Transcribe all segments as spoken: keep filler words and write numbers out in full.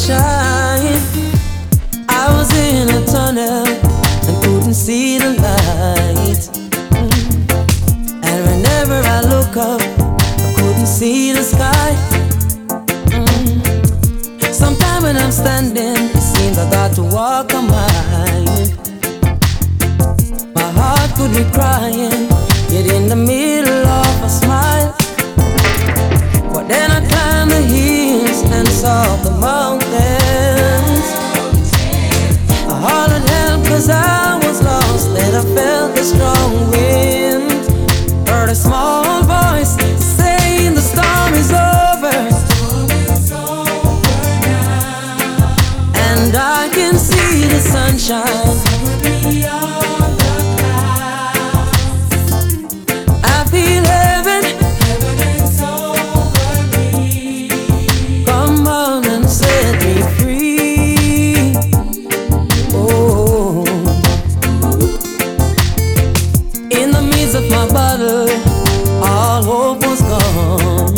sunshine. I was in a tunnel and couldn't see the light. Mm. And whenever I look up, I couldn't see the sky. Mm. Sometimes when I'm standing, it seems I got to walk a mile. My heart could be crying, yet in the middle of a smile. But then I climbed the hills and saw the mountains. I hollered help cause I was lost, and I felt the strong wind. Heard a small voice saying the storm is over, and I can see the sunshine. I feel heaven. Come on and set me free. Oh, in the midst of my battle, all hope was gone.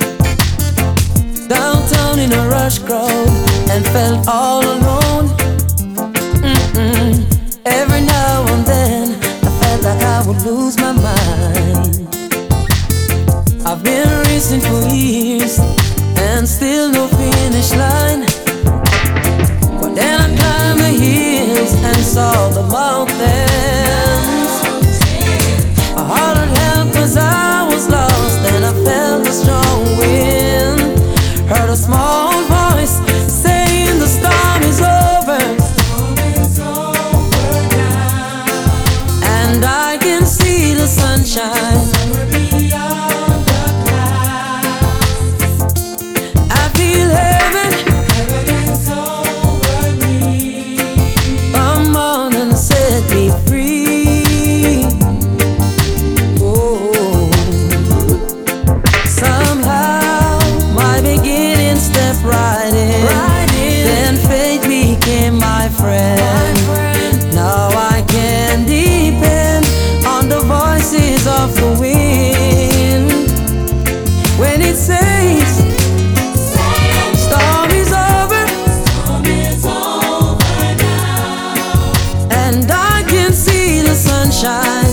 Downtown in a rush crowd and felt all alone. Mm-mm. Every now and then I felt like I would lose my mind. I've been racing for years and still no finish line. But then I climbed the hills and saw the mountains. I hollered help cause I was lost, and I felt a strong wind. Heard a small voice saying the storm is over, and I can see the sunshine. I feel heaven. Come on and set me free. Oh, somehow my beginning stepped right in. Then fate became my friend. Now I can depend on the voices of the wind when it says storm is over, and I can see the sunshine.